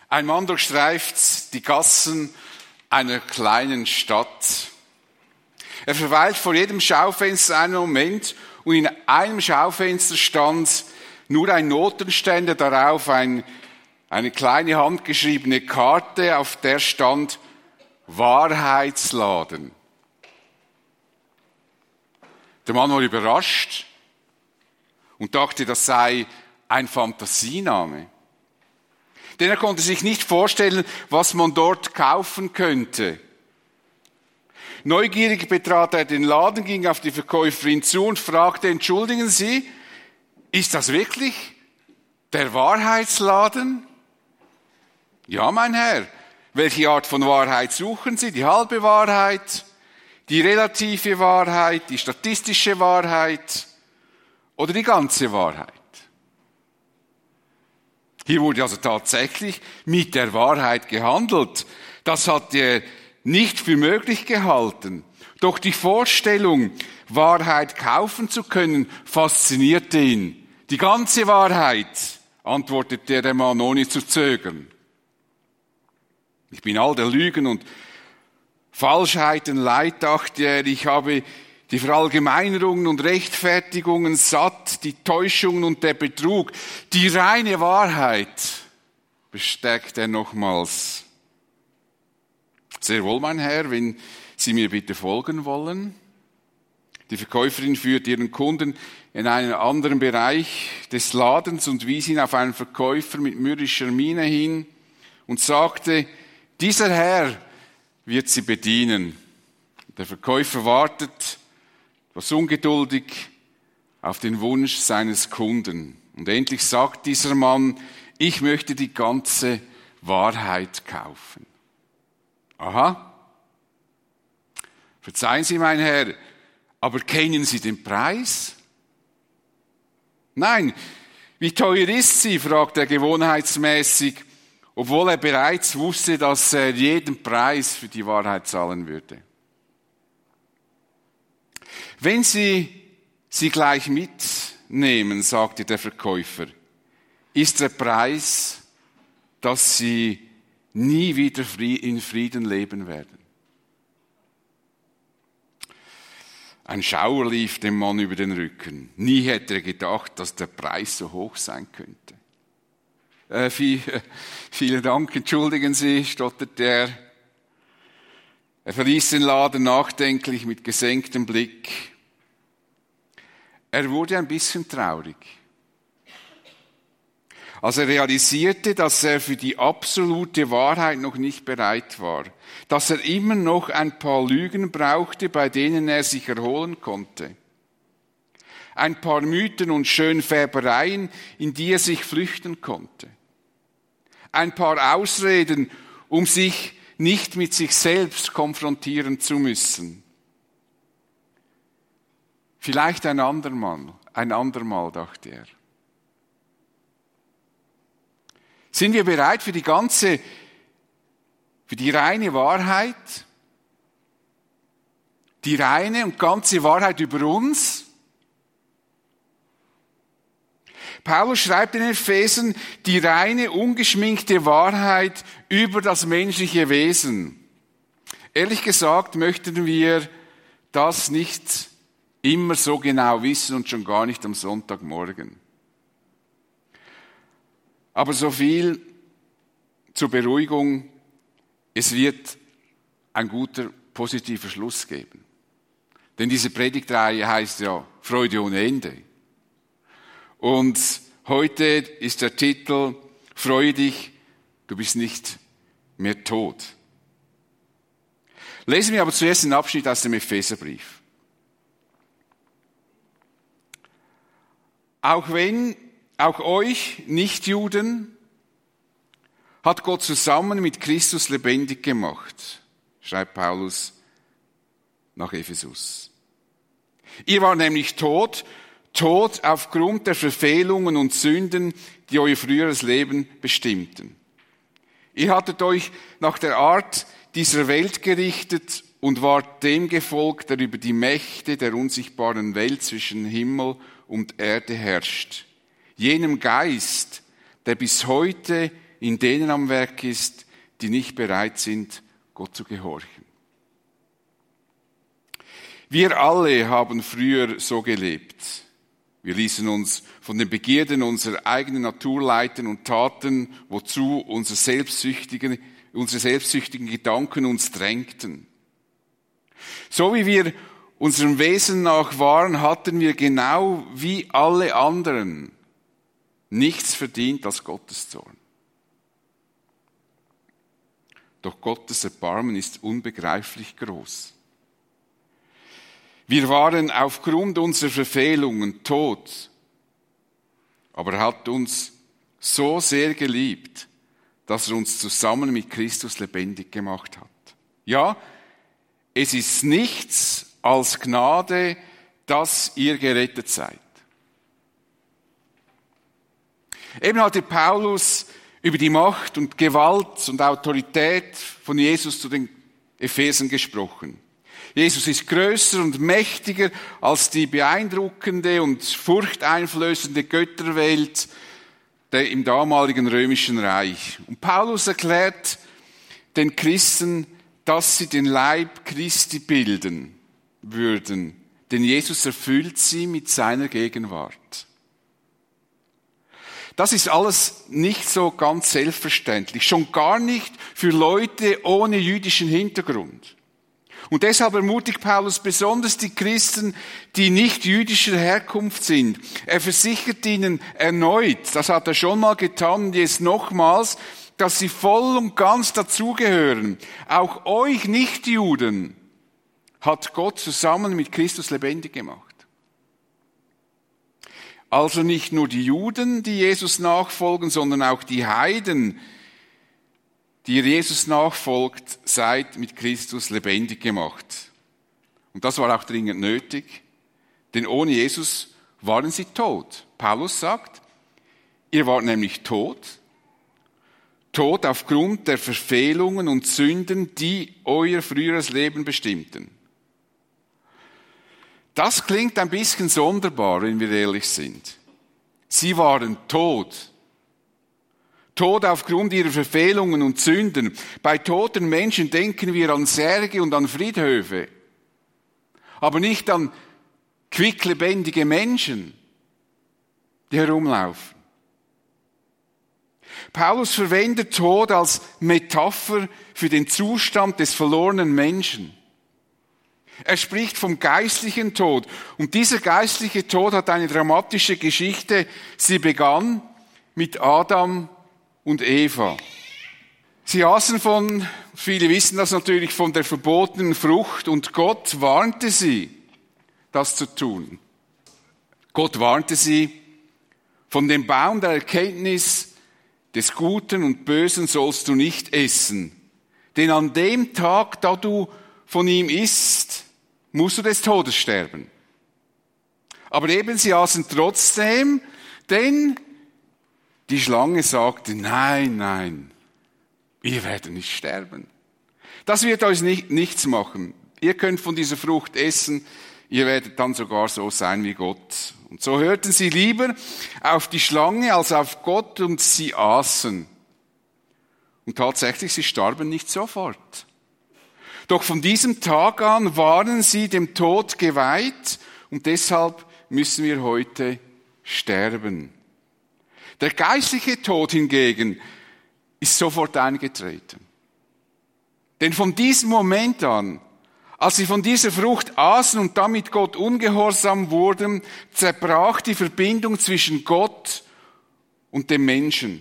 Ein Mann durchstreift die Gassen einer kleinen Stadt. Er verweilt vor jedem Schaufenster einen Moment und in einem Schaufenster stand nur ein Notenständer, darauf eine kleine handgeschriebene Karte, auf der stand Wahrheitsladen. Der Mann war überrascht und dachte, das sei ein Fantasiename. Denn er konnte sich nicht vorstellen, was man dort kaufen könnte. Neugierig betrat er den Laden, ging auf die Verkäuferin zu und fragte, entschuldigen Sie, ist das wirklich der Wahrheitsladen? Ja, mein Herr. Welche Art von Wahrheit suchen Sie? Die halbe Wahrheit, die relative Wahrheit, die statistische Wahrheit oder die ganze Wahrheit? Hier wurde also tatsächlich mit der Wahrheit gehandelt. Das hat er nicht für möglich gehalten. Doch die Vorstellung, Wahrheit kaufen zu können, faszinierte ihn. Die ganze Wahrheit, antwortete der Mann ohne zu zögern. Ich bin all der Lügen und Falschheiten leid, dachte er. Ich habe die Verallgemeinerungen und Rechtfertigungen satt, die Täuschungen und der Betrug. Die reine Wahrheit, bestärkt er nochmals. Sehr wohl, mein Herr, wenn Sie mir bitte folgen wollen. Die Verkäuferin führte ihren Kunden in einen anderen Bereich des Ladens und wies ihn auf einen Verkäufer mit mürrischer Miene hin und sagte, dieser Herr wird Sie bedienen. Der Verkäufer wartet, etwas ungeduldig, auf den Wunsch seines Kunden. Und endlich sagt dieser Mann, ich möchte die ganze Wahrheit kaufen. Aha. Verzeihen Sie, mein Herr, aber kennen Sie den Preis? Nein. Wie teuer ist sie? Fragt er gewohnheitsmäßig, obwohl er bereits wusste, dass er jeden Preis für die Wahrheit zahlen würde. Wenn Sie sie gleich mitnehmen, sagte der Verkäufer, ist der Preis, dass Sie nie wieder in Frieden leben werden. Ein Schauer lief dem Mann über den Rücken. Nie hätte er gedacht, dass der Preis so hoch sein könnte. Vielen Dank, entschuldigen Sie, stotterte er. Er verließ den Laden nachdenklich mit gesenktem Blick. Er wurde ein bisschen traurig, als er realisierte, dass er für die absolute Wahrheit noch nicht bereit war, dass er immer noch ein paar Lügen brauchte, bei denen er sich erholen konnte. Ein paar Mythen und Schönfärbereien, in die er sich flüchten konnte. Ein paar Ausreden, um sich nicht mit sich selbst konfrontieren zu müssen. Vielleicht ein andermal, dachte er. Sind wir bereit für die reine Wahrheit? Die reine und ganze Wahrheit über uns? Paulus schreibt in Ephesern die reine, ungeschminkte Wahrheit über das menschliche Wesen. Ehrlich gesagt möchten wir das nicht immer so genau wissen und schon gar nicht am Sonntagmorgen. Aber so viel zur Beruhigung, es wird ein guter, positiver Schluss geben. Denn diese Predigtreihe heißt ja Freude ohne Ende. Und heute ist der Titel Freue dich, du bist nicht mehr tot. Lesen wir aber zuerst einen Abschnitt aus dem Epheserbrief. Auch euch Nichtjuden hat Gott zusammen mit Christus lebendig gemacht, schreibt Paulus nach Ephesus. Ihr wart nämlich tot aufgrund der Verfehlungen und Sünden, die euer früheres Leben bestimmten. Ihr hattet euch nach der Art dieser Welt gerichtet und wart dem gefolgt, der über die Mächte der unsichtbaren Welt zwischen Himmel und Erde herrscht. Jenem Geist, der bis heute in denen am Werk ist, die nicht bereit sind, Gott zu gehorchen. Wir alle haben früher so gelebt. Wir ließen uns von den Begierden unserer eigenen Natur leiten und taten, wozu unsere selbstsüchtigen Gedanken uns drängten. So wie wir unserem Wesen nach waren, hatten wir genau wie alle anderen nichts verdient als Gottes Zorn. Doch Gottes Erbarmen ist unbegreiflich groß. Wir waren aufgrund unserer Verfehlungen tot, aber er hat uns so sehr geliebt, dass er uns zusammen mit Christus lebendig gemacht hat. Ja, es ist nichts als Gnade, dass ihr gerettet seid. Eben hatte Paulus über die Macht und Gewalt und Autorität von Jesus zu den Ephesern gesprochen. Jesus ist größer und mächtiger als die beeindruckende und furchteinflößende Götterwelt im damaligen römischen Reich. Und Paulus erklärt den Christen, dass sie den Leib Christi bilden würden, denn Jesus erfüllt sie mit seiner Gegenwart. Das ist alles nicht so ganz selbstverständlich, schon gar nicht für Leute ohne jüdischen Hintergrund. Und deshalb ermutigt Paulus besonders die Christen, die nicht jüdischer Herkunft sind. Er versichert ihnen erneut, das hat er schon mal getan und jetzt nochmals, dass sie voll und ganz dazugehören. Auch euch Nichtjuden hat Gott zusammen mit Christus lebendig gemacht. Also nicht nur die Juden, die Jesus nachfolgen, sondern auch die Heiden, die Jesus nachfolgt, seid mit Christus lebendig gemacht. Und das war auch dringend nötig, denn ohne Jesus waren sie tot. Paulus sagt, ihr wart nämlich tot aufgrund der Verfehlungen und Sünden, die euer früheres Leben bestimmten. Das klingt ein bisschen sonderbar, wenn wir ehrlich sind. Sie waren tot. Tot aufgrund ihrer Verfehlungen und Sünden. Bei toten Menschen denken wir an Särge und an Friedhöfe, aber nicht an quicklebendige Menschen, die herumlaufen. Paulus verwendet Tod als Metapher für den Zustand des verlorenen Menschen. Er spricht vom geistlichen Tod. Und dieser geistliche Tod hat eine dramatische Geschichte. Sie begann mit Adam und Eva. Sie aßen viele wissen das natürlich, von der verbotenen Frucht und Gott warnte sie, das zu tun. Gott warnte sie, von dem Baum der Erkenntnis des Guten und Bösen sollst du nicht essen. Denn an dem Tag, da du von ihm isst, musst du des Todes sterben. Aber eben sie aßen trotzdem, denn die Schlange sagte, nein, ihr werdet nicht sterben. Das wird euch nichts machen. Ihr könnt von dieser Frucht essen, ihr werdet dann sogar so sein wie Gott. Und so hörten sie lieber auf die Schlange als auf Gott und sie aßen. Und tatsächlich, sie starben nicht sofort. Doch von diesem Tag an waren sie dem Tod geweiht und deshalb müssen wir heute sterben. Der geistliche Tod hingegen ist sofort eingetreten. Denn von diesem Moment an, als sie von dieser Frucht aßen und damit Gott ungehorsam wurden, zerbrach die Verbindung zwischen Gott und dem Menschen.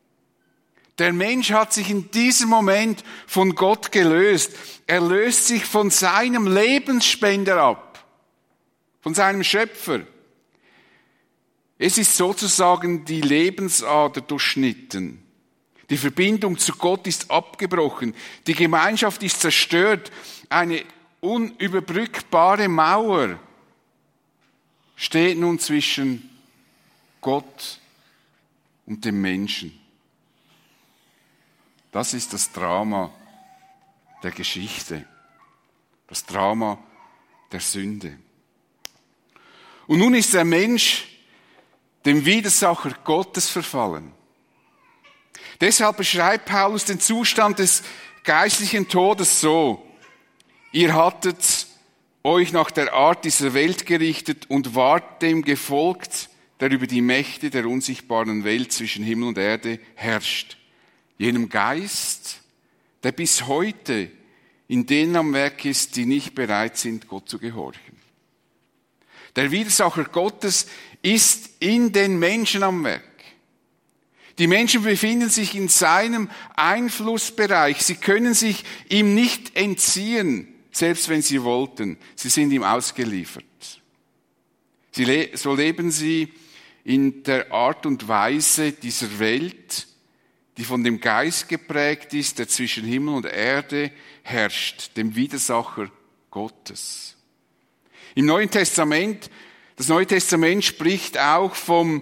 Der Mensch hat sich in diesem Moment von Gott gelöst. Er löst sich von seinem Lebensspender ab, von seinem Schöpfer. Es ist sozusagen die Lebensader durchschnitten. Die Verbindung zu Gott ist abgebrochen. Die Gemeinschaft ist zerstört. Eine unüberbrückbare Mauer steht nun zwischen Gott und dem Menschen. Das ist das Drama der Geschichte, das Drama der Sünde. Und nun ist der Mensch dem Widersacher Gottes verfallen. Deshalb beschreibt Paulus den Zustand des geistlichen Todes so: Ihr hattet euch nach der Art dieser Welt gerichtet und wart dem gefolgt, der über die Mächte der unsichtbaren Welt zwischen Himmel und Erde herrscht. Jenem Geist, der bis heute in denen am Werk ist, die nicht bereit sind, Gott zu gehorchen. Der Widersacher Gottes ist in den Menschen am Werk. Die Menschen befinden sich in seinem Einflussbereich. Sie können sich ihm nicht entziehen, selbst wenn sie wollten. Sie sind ihm ausgeliefert. So leben sie in der Art und Weise dieser Welt, die von dem Geist geprägt ist, der zwischen Himmel und Erde herrscht, dem Widersacher Gottes. Im Neuen Testament, das Neue Testament spricht auch vom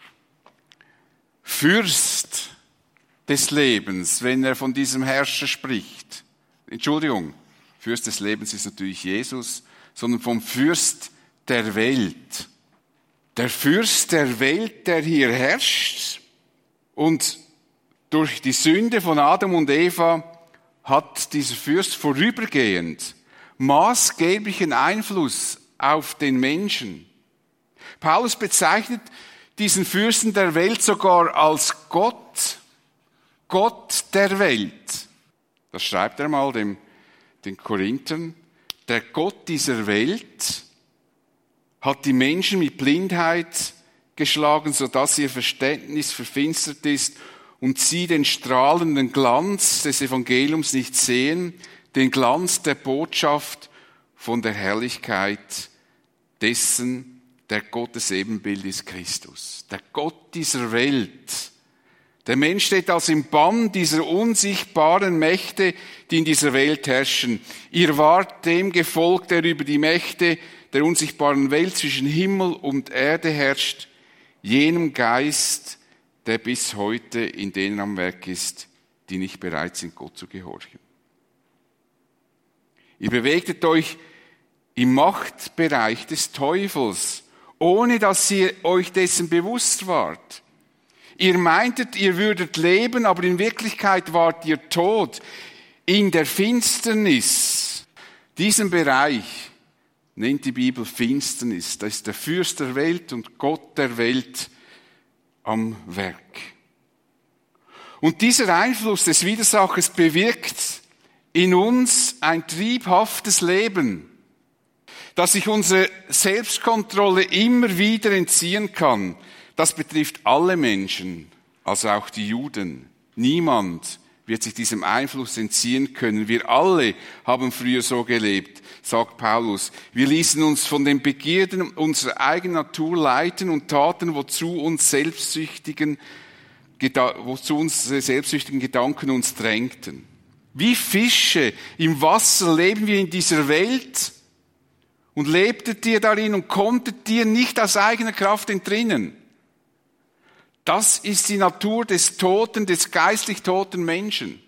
Fürst des Lebens, wenn er von diesem Herrscher spricht. Entschuldigung, Fürst des Lebens ist natürlich Jesus, sondern vom Fürst der Welt. Der Fürst der Welt, der hier herrscht, und durch die Sünde von Adam und Eva hat dieser Fürst vorübergehend maßgeblichen Einfluss auf den Menschen. Paulus bezeichnet diesen Fürsten der Welt sogar als Gott, Gott der Welt. Das schreibt er mal den Korinthern. Der Gott dieser Welt hat die Menschen mit Blindheit geschlagen, sodass ihr Verständnis verfinstert ist und sie den strahlenden Glanz des Evangeliums nicht sehen, den Glanz der Botschaft von der Herrlichkeit dessen, der Gottes Ebenbild ist Christus. Der Gott dieser Welt. Der Mensch steht also im Bann dieser unsichtbaren Mächte, die in dieser Welt herrschen. Ihr wart dem gefolgt, der über die Mächte der unsichtbaren Welt zwischen Himmel und Erde herrscht, jenem Geist, der bis heute in denen am Werk ist, die nicht bereit sind, Gott zu gehorchen. Ihr bewegtet euch im Machtbereich des Teufels, ohne dass ihr euch dessen bewusst wart. Ihr meintet, ihr würdet leben, aber in Wirklichkeit wart ihr tot in der Finsternis. Diesen Bereich nennt die Bibel Finsternis. Das ist der Fürst der Welt und Gott der Welt am Werk. Und dieser Einfluss des Widersachers bewirkt in uns ein triebhaftes Leben, dass sich unsere Selbstkontrolle immer wieder entziehen kann. Das betrifft alle Menschen, also auch die Juden. Niemand wird sich diesem Einfluss entziehen können. Wir alle haben früher so gelebt, sagt Paulus. Wir ließen uns von den Begierden unserer eigenen Natur leiten und taten, wozu unsere selbstsüchtigen Gedanken uns drängten. Wie Fische im Wasser leben wir in dieser Welt und lebtet ihr darin und konntet ihr nicht aus eigener Kraft entrinnen. Das ist die Natur des toten, des geistlich toten Menschen.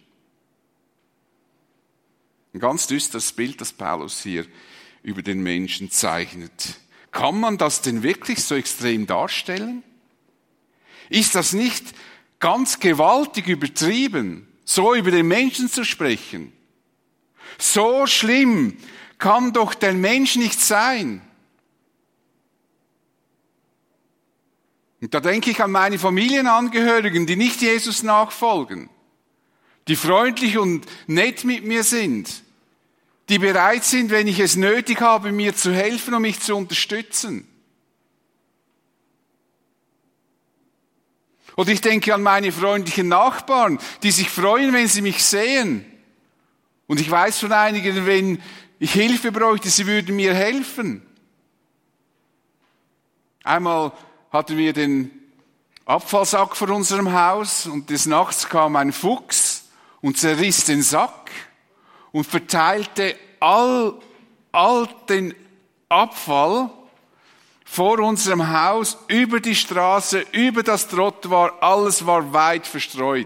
Ein ganz düsteres Bild, das Paulus hier über den Menschen zeichnet. Kann man das denn wirklich so extrem darstellen? Ist das nicht ganz gewaltig übertrieben, so über den Menschen zu sprechen? So schlimm kann doch der Mensch nicht sein. Und da denke ich an meine Familienangehörigen, die nicht Jesus nachfolgen, die freundlich und nett mit mir sind, die bereit sind, wenn ich es nötig habe, mir zu helfen und mich zu unterstützen. Oder ich denke an meine freundlichen Nachbarn, die sich freuen, wenn sie mich sehen. Und ich weiß von einigen, wenn ich Hilfe bräuchte, sie würden mir helfen. Einmal hatten wir den Abfallsack vor unserem Haus und des Nachts kam ein Fuchs und zerriss den Sack und verteilte all den Abfall vor unserem Haus über die Straße, über das Trottoir, alles war weit verstreut.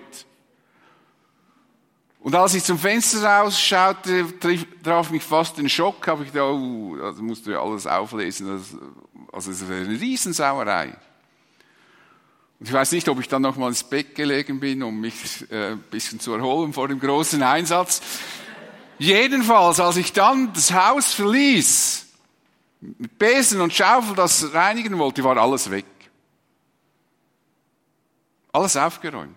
Und als ich zum Fenster rausschaute, traf mich fast ein Schock, habe ich gedacht, das musst du ja alles auflesen, also es wäre eine Riesensauerei. Und ich weiß nicht, ob ich dann noch mal ins Bett gelegen bin, um mich ein bisschen zu erholen vor dem großen Einsatz. Jedenfalls, als ich dann das Haus verließ, mit Besen und Schaufel das reinigen wollte, war alles weg. Alles aufgeräumt.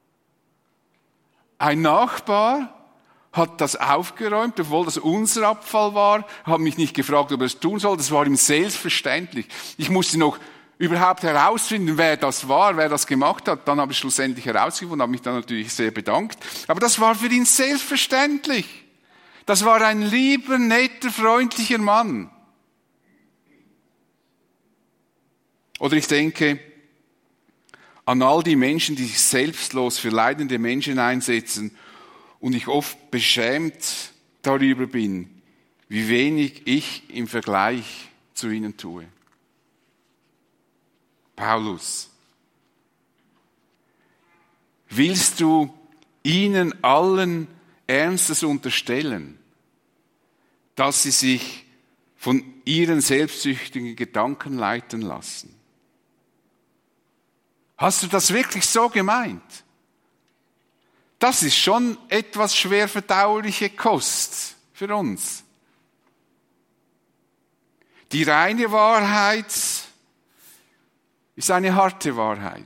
Ein Nachbar hat das aufgeräumt, obwohl das unser Abfall war, hat mich nicht gefragt, ob er es tun soll, das war ihm selbstverständlich. Ich musste noch überhaupt herausfinden, wer das war, wer das gemacht hat. Dann habe ich schlussendlich herausgefunden, habe mich dann natürlich sehr bedankt. Aber das war für ihn selbstverständlich. Das war ein lieber, netter, freundlicher Mann. Oder ich denke an all die Menschen, die sich selbstlos für leidende Menschen einsetzen und ich oft beschämt darüber bin, wie wenig ich im Vergleich zu ihnen tue. Paulus, willst du ihnen allen Ernstes unterstellen, dass sie sich von ihren selbstsüchtigen Gedanken leiten lassen? Hast du das wirklich so gemeint? Das ist schon etwas schwer verdauliche Kost für uns. Die reine Wahrheit ist eine harte Wahrheit.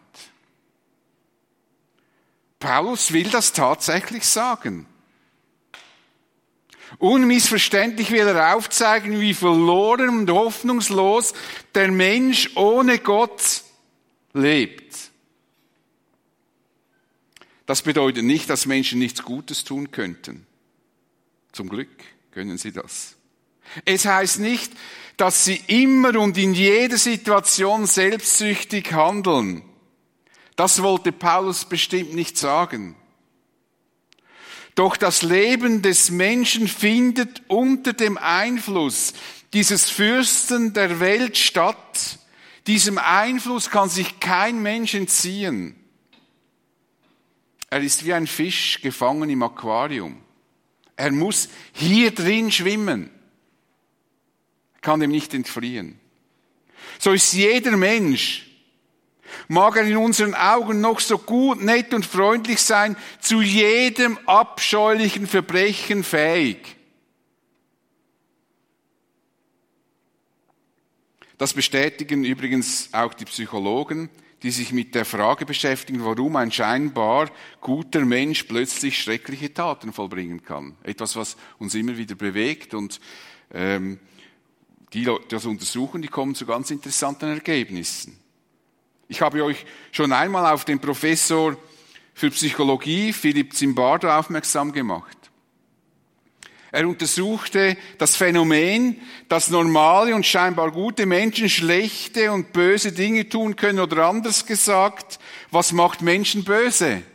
Paulus will das tatsächlich sagen. Unmissverständlich will er aufzeigen, wie verloren und hoffnungslos der Mensch ohne Gott lebt. Das bedeutet nicht, dass Menschen nichts Gutes tun könnten. Zum Glück können sie das. Es heißt nicht, dass sie immer und in jeder Situation selbstsüchtig handeln. Das wollte Paulus bestimmt nicht sagen. Doch das Leben des Menschen findet unter dem Einfluss dieses Fürsten der Welt statt. Diesem Einfluss kann sich kein Mensch entziehen. Er ist wie ein Fisch gefangen im Aquarium. Er muss hier drin schwimmen. Er kann dem nicht entfliehen. So ist jeder Mensch, mag er in unseren Augen noch so gut, nett und freundlich sein, zu jedem abscheulichen Verbrechen fähig. Das bestätigen übrigens auch die Psychologen, die sich mit der Frage beschäftigen, warum ein scheinbar guter Mensch plötzlich schreckliche Taten vollbringen kann. Etwas, was uns immer wieder bewegt und die das untersuchen, die kommen zu ganz interessanten Ergebnissen. Ich habe euch schon einmal auf den Professor für Psychologie, Philipp Zimbardo, aufmerksam gemacht. Er untersuchte das Phänomen, dass normale und scheinbar gute Menschen schlechte und böse Dinge tun können, oder anders gesagt, was macht Menschen böse?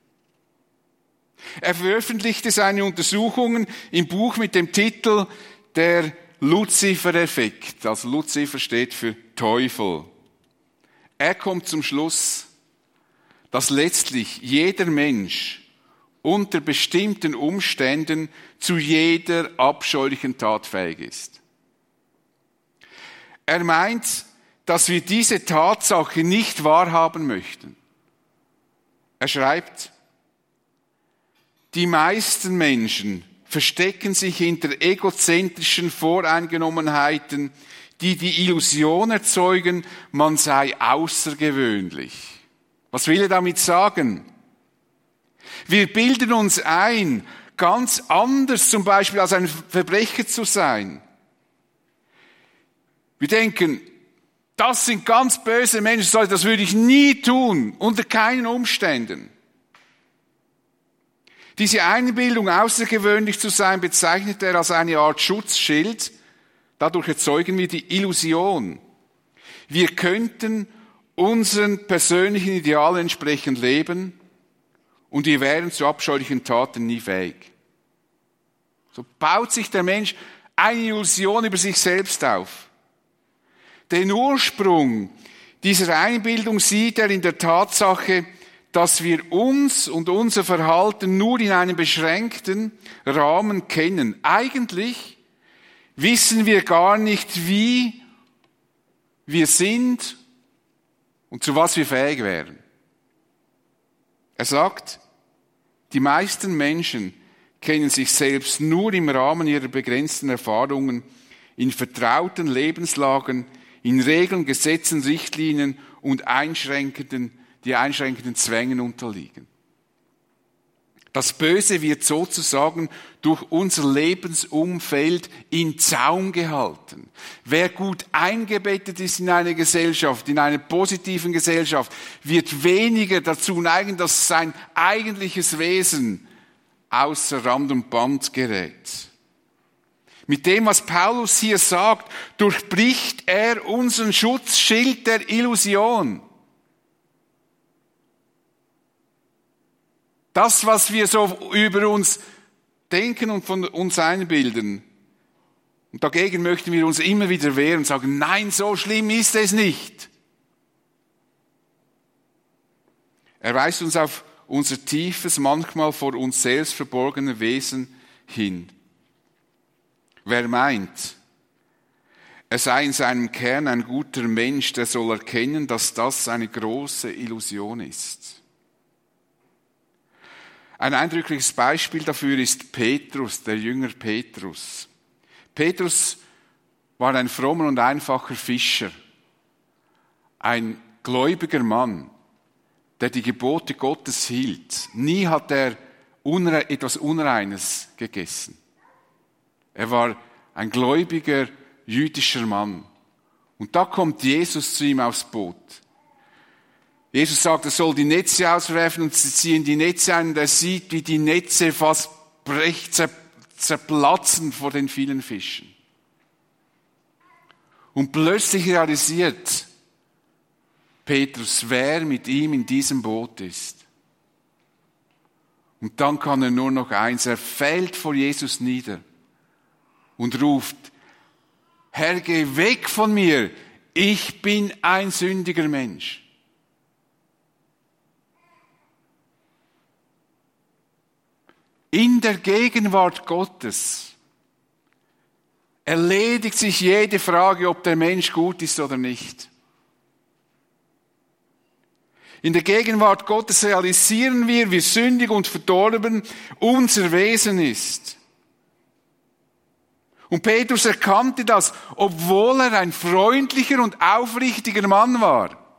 Er veröffentlichte seine Untersuchungen im Buch mit dem Titel Der Luzifer-Effekt. Also Luzifer steht für Teufel. Er kommt zum Schluss, dass letztlich jeder Mensch unter bestimmten Umständen zu jeder abscheulichen Tat fähig ist. Er meint, dass wir diese Tatsache nicht wahrhaben möchten. Er schreibt, die meisten Menschen verstecken sich hinter egozentrischen Voreingenommenheiten, die die Illusion erzeugen, man sei außergewöhnlich. Was will er damit sagen? Wir bilden uns ein, ganz anders zum Beispiel als ein Verbrecher zu sein. Wir denken, das sind ganz böse Menschen, das würde ich nie tun, unter keinen Umständen. Diese Einbildung, außergewöhnlich zu sein, bezeichnet er als eine Art Schutzschild. Dadurch erzeugen wir die Illusion. Wir könnten unseren persönlichen Idealen entsprechend leben und wir wären zu abscheulichen Taten nie fähig. So baut sich der Mensch eine Illusion über sich selbst auf. Den Ursprung dieser Einbildung sieht er in der Tatsache, dass wir uns und unser Verhalten nur in einem beschränkten Rahmen kennen. Eigentlich wissen wir gar nicht, wie wir sind und zu was wir fähig wären. Er sagt, die meisten Menschen kennen sich selbst nur im Rahmen ihrer begrenzten Erfahrungen, in vertrauten Lebenslagen, in Regeln, Gesetzen, Richtlinien und die einschränkenden Zwängen unterliegen. Das Böse wird sozusagen durch unser Lebensumfeld in Zaum gehalten. Wer gut eingebettet ist in eine Gesellschaft, in einer positiven Gesellschaft, wird weniger dazu neigen, dass sein eigentliches Wesen außer Rand und Band gerät. Mit dem, was Paulus hier sagt, durchbricht er unseren Schutzschild der Illusion. Das, was wir so über uns denken und von uns einbilden. Und dagegen möchten wir uns immer wieder wehren und sagen, nein, so schlimm ist es nicht. Er weist uns auf unser tiefes, manchmal vor uns selbst verborgene Wesen hin. Wer meint, er sei in seinem Kern ein guter Mensch, der soll erkennen, dass das eine große Illusion ist. Ein eindrückliches Beispiel dafür ist Petrus, der Jünger Petrus. Petrus war ein frommer und einfacher Fischer, ein gläubiger Mann, der die Gebote Gottes hielt. Nie hat er etwas Unreines gegessen. Er war ein gläubiger jüdischer Mann. Und da kommt Jesus zu ihm aufs Boot. Jesus sagt, er soll die Netze auswerfen und sie ziehen die Netze ein und er sieht, wie die Netze fast zerplatzen vor den vielen Fischen. Und plötzlich realisiert Petrus, wer mit ihm in diesem Boot ist. Und dann kann er nur noch eins, er fällt vor Jesus nieder und ruft, Herr, geh weg von mir, ich bin ein sündiger Mensch. In der Gegenwart Gottes erledigt sich jede Frage, ob der Mensch gut ist oder nicht. In der Gegenwart Gottes realisieren wir, wie sündig und verdorben unser Wesen ist. Und Petrus erkannte das, obwohl er ein freundlicher und aufrichtiger Mann war.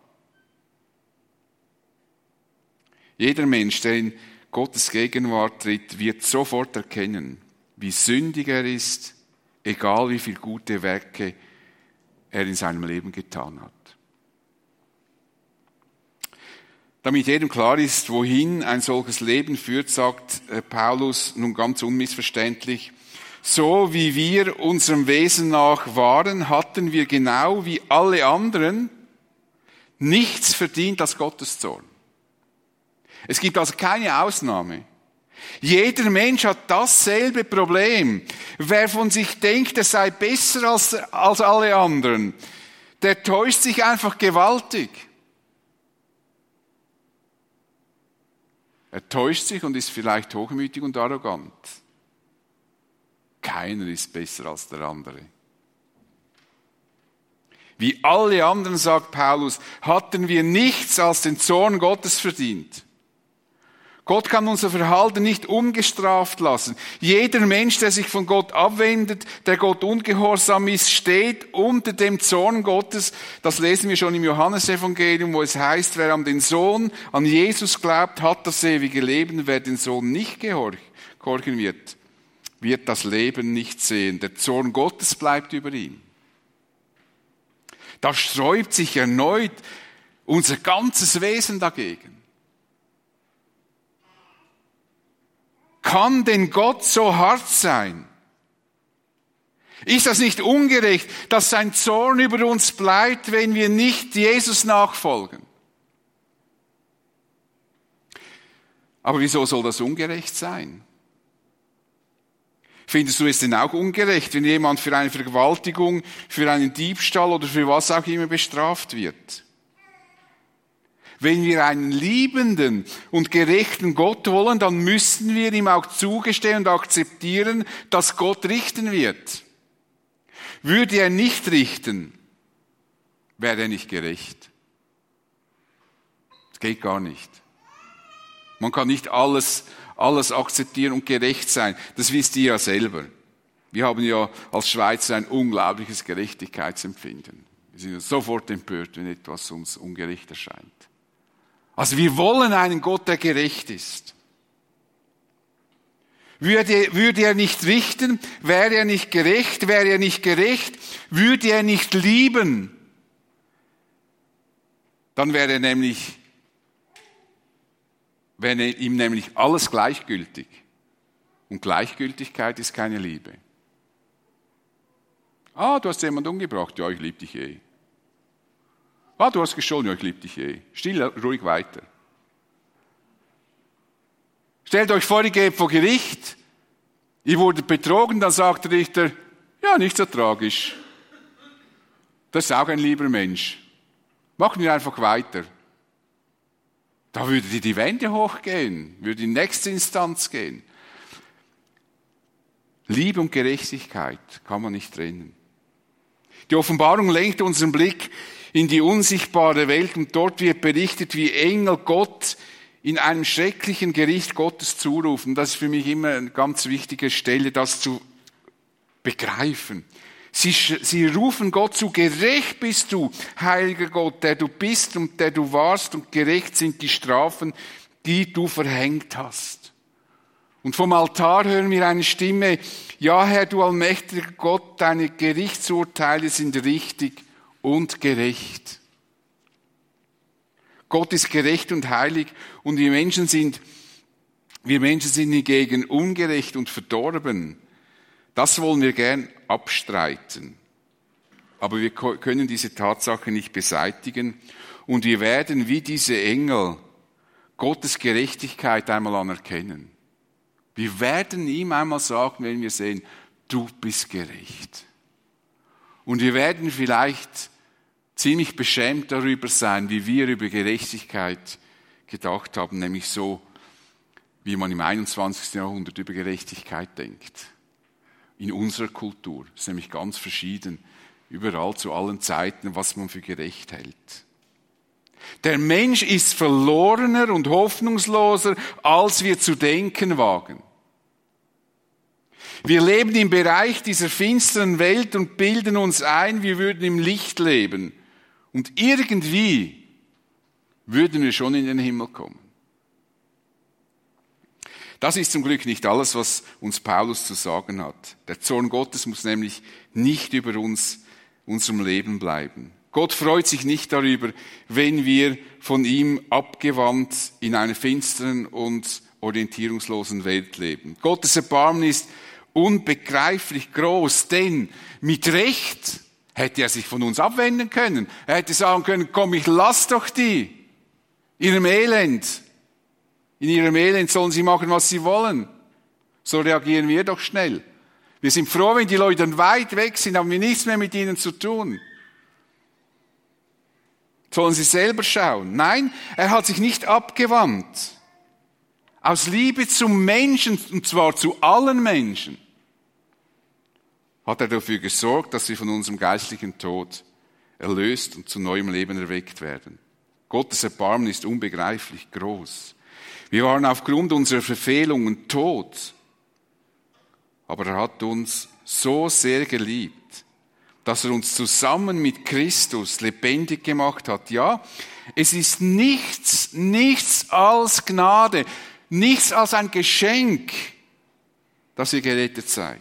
Jeder Mensch, der in Gottes Gegenwart tritt, wird sofort erkennen, wie sündig er ist, egal wie viele gute Werke er in seinem Leben getan hat. Damit jedem klar ist, wohin ein solches Leben führt, sagt Paulus nun ganz unmissverständlich, so wie wir unserem Wesen nach waren, hatten wir genau wie alle anderen nichts verdient als Gottes Zorn. Es gibt also keine Ausnahme. Jeder Mensch hat dasselbe Problem. Wer von sich denkt, er sei besser als alle anderen, der täuscht sich einfach gewaltig. Er täuscht sich und ist vielleicht hochmütig und arrogant. Keiner ist besser als der andere. Wie alle anderen, sagt Paulus, hatten wir nichts als den Zorn Gottes verdient. Gott kann unser Verhalten nicht ungestraft lassen. Jeder Mensch, der sich von Gott abwendet, der Gott ungehorsam ist, steht unter dem Zorn Gottes. Das lesen wir schon im Johannesevangelium, wo es heißt, wer an den Sohn, an Jesus glaubt, hat das ewige Leben. Wer den Sohn nicht gehorchen wird das Leben nicht sehen. Der Zorn Gottes bleibt über ihm. Da sträubt sich erneut unser ganzes Wesen dagegen. Kann denn Gott so hart sein? Ist das nicht ungerecht, dass sein Zorn über uns bleibt, wenn wir nicht Jesus nachfolgen? Aber wieso soll das ungerecht sein? Findest du es denn auch ungerecht, wenn jemand für eine Vergewaltigung, für einen Diebstahl oder für was auch immer bestraft wird? Wenn wir einen liebenden und gerechten Gott wollen, dann müssen wir ihm auch zugestehen und akzeptieren, dass Gott richten wird. Würde er nicht richten, wäre er nicht gerecht. Das geht gar nicht. Man kann nicht alles akzeptieren und gerecht sein. Das wisst ihr ja selber. Wir haben ja als Schweizer ein unglaubliches Gerechtigkeitsempfinden. Wir sind sofort empört, wenn etwas uns ungerecht erscheint. Also wir wollen einen Gott, der gerecht ist. Würde er nicht richten, wäre er nicht gerecht, würde er nicht lieben, dann wäre ihm nämlich alles gleichgültig. Und Gleichgültigkeit ist keine Liebe. Ah, du hast jemanden umgebracht, ja, ich liebe dich eh. Ah, du hast gestohlen, ja, ich liebe dich eh. Still, ruhig weiter. Stellt euch vor, ihr geht vor Gericht, ihr wurdet betrogen, dann sagt der Richter, ja, nicht so tragisch. Das ist auch ein lieber Mensch. Machen wir einfach weiter. Da würde die Wände hochgehen, würde in die nächste Instanz gehen. Liebe und Gerechtigkeit kann man nicht trennen. Die Offenbarung lenkt unseren Blick in die unsichtbare Welt und dort wird berichtet, wie Engel Gott in einem schrecklichen Gericht Gottes zurufen. Das ist für mich immer eine ganz wichtige Stelle, das zu begreifen. Sie rufen Gott zu, gerecht bist du, heiliger Gott, der du bist und der du warst, und gerecht sind die Strafen, die du verhängt hast. Und vom Altar hören wir eine Stimme, ja Herr, du allmächtiger Gott, deine Gerichtsurteile sind richtig und gerecht. Gott ist gerecht und heilig und wir Menschen sind hingegen ungerecht und verdorben. Das wollen wir gern abstreiten. Aber wir können diese Tatsache nicht beseitigen und wir werden wie diese Engel Gottes Gerechtigkeit einmal anerkennen. Wir werden ihm einmal sagen, wenn wir sehen, du bist gerecht. Und wir werden vielleicht ziemlich beschämt darüber sein, wie wir über Gerechtigkeit gedacht haben, nämlich so, wie man im 21. Jahrhundert über Gerechtigkeit denkt. In unserer Kultur. Das ist nämlich ganz verschieden, überall zu allen Zeiten, was man für gerecht hält. Der Mensch ist verlorener und hoffnungsloser, als wir zu denken wagen. Wir leben im Bereich dieser finsteren Welt und bilden uns ein, wir würden im Licht leben. Und irgendwie würden wir schon in den Himmel kommen. Das ist zum Glück nicht alles, was uns Paulus zu sagen hat. Der Zorn Gottes muss nämlich nicht über unserem Leben bleiben. Gott freut sich nicht darüber, wenn wir von ihm abgewandt in einer finsteren und orientierungslosen Welt leben. Gottes Erbarmen ist unbegreiflich groß, denn mit Recht hätte er sich von uns abwenden können. Er hätte sagen können, komm, ich lass doch die. In ihrem Elend sollen sie machen, was sie wollen. So reagieren wir doch schnell. Wir sind froh, wenn die Leute dann weit weg sind, haben wir nichts mehr mit ihnen zu tun. Sollen sie selber schauen. Nein, er hat sich nicht abgewandt. Aus Liebe zum Menschen, und zwar zu allen Menschen, hat er dafür gesorgt, dass wir von unserem geistlichen Tod erlöst und zu neuem Leben erweckt werden. Gottes Erbarmen ist unbegreiflich groß. Wir waren aufgrund unserer Verfehlungen tot, aber er hat uns so sehr geliebt, dass er uns zusammen mit Christus lebendig gemacht hat. Ja, es ist nichts als Gnade, nichts als ein Geschenk, dass ihr gerettet seid.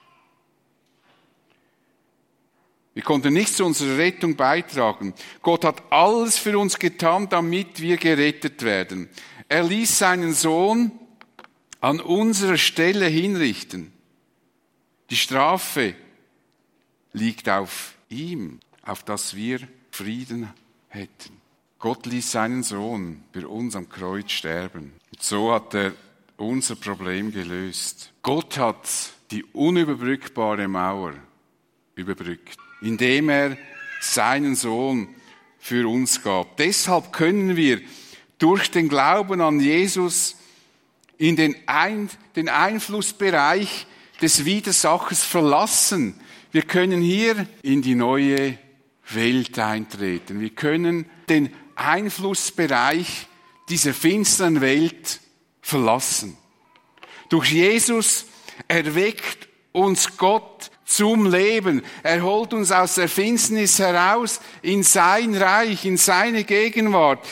Wir konnten nichts zu unserer Rettung beitragen. Gott hat alles für uns getan, damit wir gerettet werden. Er ließ seinen Sohn an unserer Stelle hinrichten. Die Strafe liegt auf ihm, auf dass wir Frieden hätten. Gott ließ seinen Sohn für uns am Kreuz sterben. Und so hat er unser Problem gelöst. Gott hat die unüberbrückbare Mauer überbrückt, indem er seinen Sohn für uns gab. Deshalb können wir durch den Glauben an Jesus in den Einflussbereich des Widersachers verlassen. Wir können hier in die neue Welt eintreten. Wir können den Einflussbereich dieser finsteren Welt verlassen. Durch Jesus erweckt uns Gott zum Leben. Er holt uns aus der Finsternis heraus in sein Reich, in seine Gegenwart.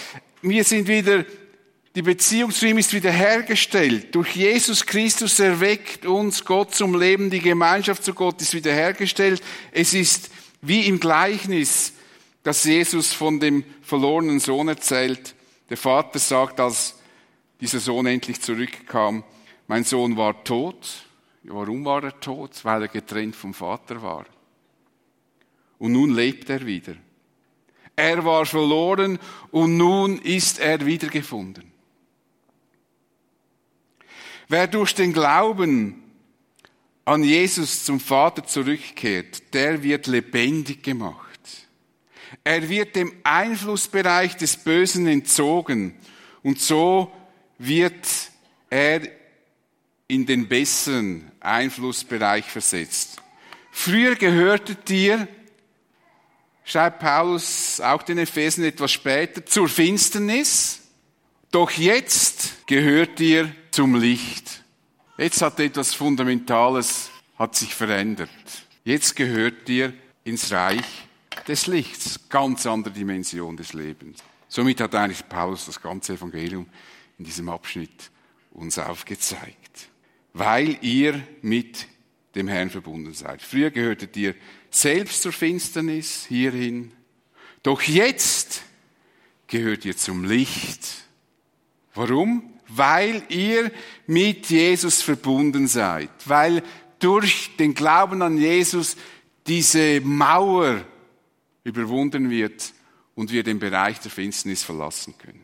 Die Beziehung zu ihm ist wiederhergestellt. Durch Jesus Christus erweckt uns Gott zum Leben. Die Gemeinschaft zu Gott ist wiederhergestellt. Es ist wie im Gleichnis, das Jesus von dem verlorenen Sohn erzählt. Der Vater sagt, als dieser Sohn endlich zurückkam, mein Sohn war tot. Warum war er tot? Weil er getrennt vom Vater war. Und nun lebt er wieder. Er war verloren und nun ist er wiedergefunden. Wer durch den Glauben an Jesus zum Vater zurückkehrt, der wird lebendig gemacht. Er wird dem Einflussbereich des Bösen entzogen und so wird er in den besseren Einflussbereich versetzt. Früher gehörtet ihr, schreibt Paulus auch den Ephesern etwas später, zur Finsternis, doch jetzt gehört ihr zum Licht. Jetzt hat etwas Fundamentales, hat sich verändert. Jetzt gehört ihr ins Reich des Lichts, ganz andere Dimension des Lebens. Somit hat eigentlich Paulus das ganze Evangelium in diesem Abschnitt uns aufgezeigt. Weil ihr mit dem Herrn verbunden seid. Früher gehörtet ihr selbst zur Finsternis hierhin, doch jetzt gehört ihr zum Licht. Warum? Weil ihr mit Jesus verbunden seid. Weil durch den Glauben an Jesus diese Mauer überwunden wird und wir den Bereich der Finsternis verlassen können.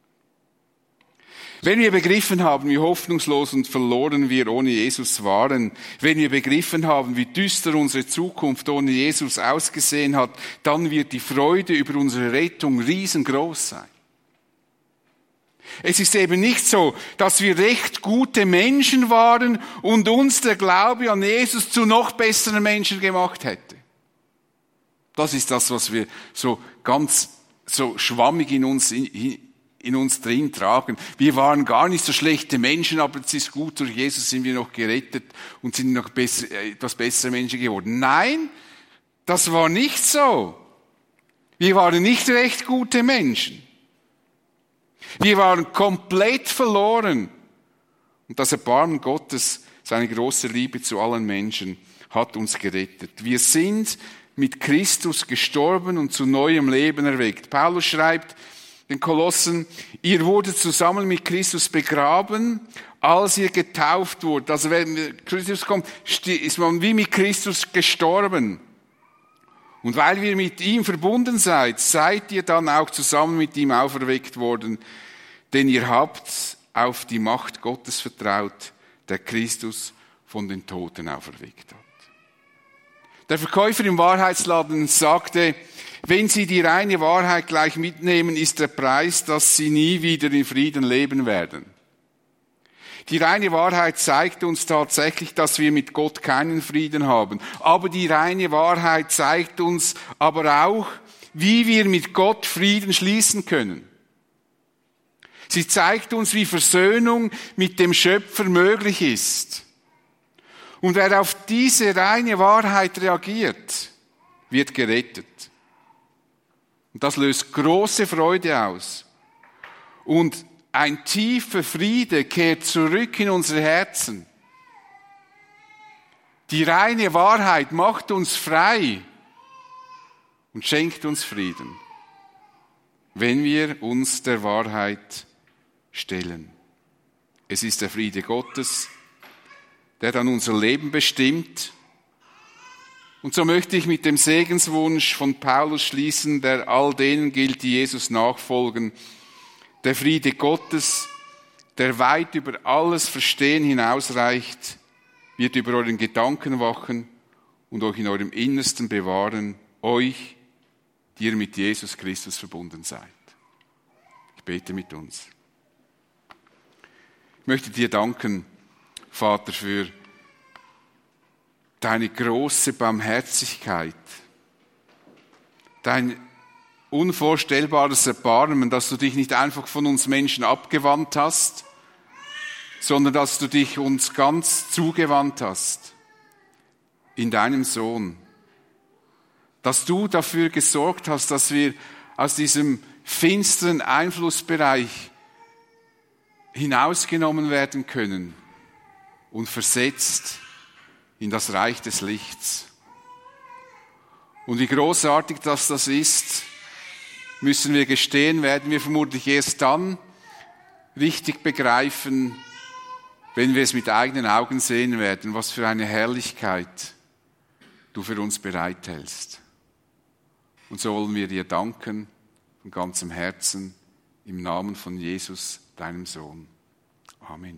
Wenn wir begriffen haben, wie hoffnungslos und verloren wir ohne Jesus waren, wenn wir begriffen haben, wie düster unsere Zukunft ohne Jesus ausgesehen hat, dann wird die Freude über unsere Rettung riesengroß sein. Es ist eben nicht so, dass wir recht gute Menschen waren und uns der Glaube an Jesus zu noch besseren Menschen gemacht hätte. Das ist das, was wir so ganz so schwammig in uns drin tragen. Wir waren gar nicht so schlechte Menschen, aber es ist gut, durch Jesus sind wir noch gerettet und sind noch etwas bessere Menschen geworden. Nein, das war nicht so. Wir waren nicht recht gute Menschen. Wir waren komplett verloren. Und das Erbarmen Gottes, seine große Liebe zu allen Menschen, hat uns gerettet. Wir sind mit Christus gestorben und zu neuem Leben erweckt. Paulus schreibt den Kolossen, ihr wurdet zusammen mit Christus begraben, als ihr getauft wurdet. Also wenn Christus kommt, ist man wie mit Christus gestorben. Und weil wir mit ihm verbunden seid ihr dann auch zusammen mit ihm auferweckt worden, denn ihr habt auf die Macht Gottes vertraut, der Christus von den Toten auferweckt hat. Der Verkäufer im Wahrheitsladen sagte, wenn Sie die reine Wahrheit gleich mitnehmen, ist der Preis, dass Sie nie wieder in Frieden leben werden. Die reine Wahrheit zeigt uns tatsächlich, dass wir mit Gott keinen Frieden haben. Aber die reine Wahrheit zeigt uns aber auch, wie wir mit Gott Frieden schließen können. Sie zeigt uns, wie Versöhnung mit dem Schöpfer möglich ist. Und wer auf diese reine Wahrheit reagiert, wird gerettet. Und das löst große Freude aus. Und ein tiefer Friede kehrt zurück in unsere Herzen. Die reine Wahrheit macht uns frei und schenkt uns Frieden, wenn wir uns der Wahrheit stellen. Es ist der Friede Gottes, der dann unser Leben bestimmt. Und so möchte ich mit dem Segenswunsch von Paulus schließen, der all denen gilt, die Jesus nachfolgen. Der Friede Gottes, der weit über alles Verstehen hinausreicht, wird über euren Gedanken wachen und euch in eurem Innersten bewahren, euch, die ihr mit Jesus Christus verbunden seid. Ich bete mit uns. Ich möchte dir danken, Vater, für deine große Barmherzigkeit, dein unvorstellbares Erbarmen, dass du dich nicht einfach von uns Menschen abgewandt hast, sondern dass du dich uns ganz zugewandt hast in deinem Sohn. Dass du dafür gesorgt hast, dass wir aus diesem finsteren Einflussbereich hinausgenommen werden können und versetzt in das Reich des Lichts. Und wie großartig das ist, müssen wir gestehen, werden wir vermutlich erst dann richtig begreifen, wenn wir es mit eigenen Augen sehen werden, was für eine Herrlichkeit du für uns bereithältst. Und so wollen wir dir danken von ganzem Herzen im Namen von Jesus, deinem Sohn. Amen.